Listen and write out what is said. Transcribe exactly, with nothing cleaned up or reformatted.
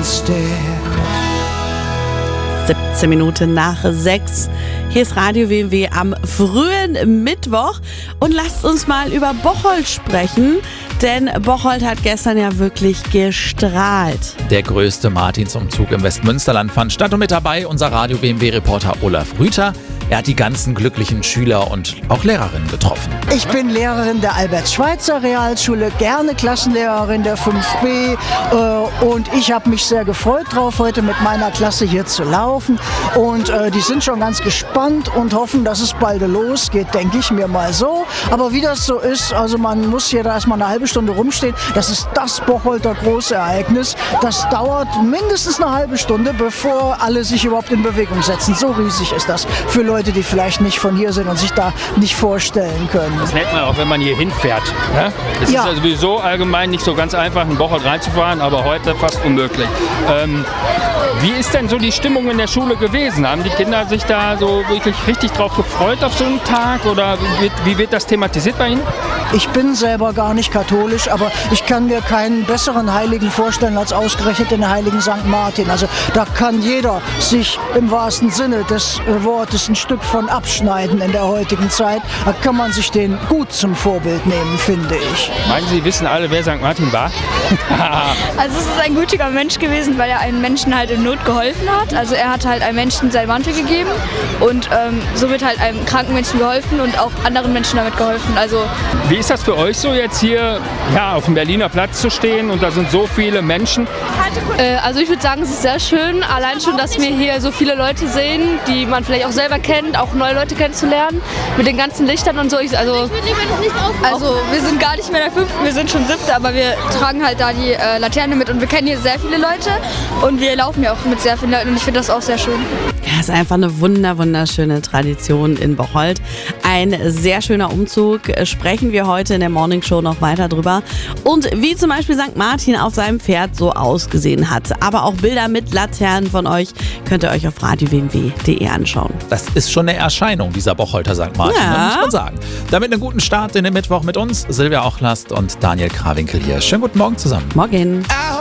instead. siebzehn Minuten nach sechs. Hier ist Radio W M W am frühen Mittwoch und lasst uns mal über Bocholt sprechen, denn Bocholt hat gestern ja wirklich gestrahlt. Der größte Martinsumzug im Westmünsterland fand statt und mit dabei unser Radio W M W-Reporter Olaf Rüther. Er hat die ganzen glücklichen Schüler und auch Lehrerinnen getroffen. Ich bin Lehrerin der Albert-Schweitzer-Realschule, gerne Klassenlehrerin der fünf B äh, und ich habe mich sehr gefreut drauf, heute mit meiner Klasse hier zu laufen und äh, die sind schon ganz gespannt und hoffen, dass es bald losgeht, denke ich mir mal so. Aber wie das so ist, also man muss hier da erstmal eine halbe Stunde rumstehen, das ist das Bocholter Großereignis. Das dauert mindestens eine halbe Stunde, bevor alle sich überhaupt in Bewegung setzen. So riesig ist das für Leute, die vielleicht nicht von hier sind und sich da nicht vorstellen können. Das nennt man auch, wenn man hier hinfährt. Ne? Es Ja. ist ja sowieso allgemein nicht so ganz einfach, in Bocholt reinzufahren, aber heute fast unmöglich. Ähm, wie ist denn so die Stimmung in der Schule gewesen? Haben die Kinder sich da so wirklich richtig drauf gefreut auf so einen Tag? Oder wie wird, wie wird das thematisiert bei Ihnen? Ich bin selber gar nicht katholisch, aber ich kann mir keinen besseren Heiligen vorstellen als ausgerechnet den heiligen Sankt Martin. Also da kann jeder sich im wahrsten Sinne des Wortes ein Stück von abschneiden in der heutigen Zeit. Da kann man sich den gut zum Vorbild nehmen, finde ich. Meinen Sie, wissen alle, wer Sankt Martin war? Also es ist ein gütiger Mensch gewesen, weil er einem Menschen halt in Not geholfen hat. Also er hat halt einem Menschen seinen Mantel gegeben und ähm, so wird halt einem kranken Menschen geholfen und auch anderen Menschen damit geholfen. Also Wie ist das für euch so, jetzt hier ja, auf dem Berliner Platz zu stehen und da sind so viele Menschen? Äh, also ich würde sagen, es ist sehr schön, allein schon, dass wir hier so viele Leute sehen, die man vielleicht auch selber kennt, auch neue Leute kennenzulernen, mit den ganzen Lichtern und so. Ich, also, also wir sind gar nicht mehr der Fünfte, wir sind schon Siebte, aber wir tragen halt da die äh, Laterne mit und wir kennen hier sehr viele Leute und wir laufen ja auch mit sehr vielen Leuten und ich finde das auch sehr schön. Ja, ist einfach eine wunder, wunderschöne Tradition in Bocholt. Ein sehr schöner Umzug. Sprechen wir heute in der Morning Show noch weiter drüber. Und wie zum Beispiel Sankt Martin auf seinem Pferd so ausgesehen hat. Aber auch Bilder mit Laternen von euch könnt ihr euch auf radio w m w punkt d e anschauen. Das ist schon eine Erscheinung, dieser Bocholter Sankt Martin, Ja. ne, muss man sagen. Damit einen guten Start in den Mittwoch mit uns, Silvia Ochlast und Daniel Krawinkel hier. Schönen guten Morgen zusammen. Morgen. Ah!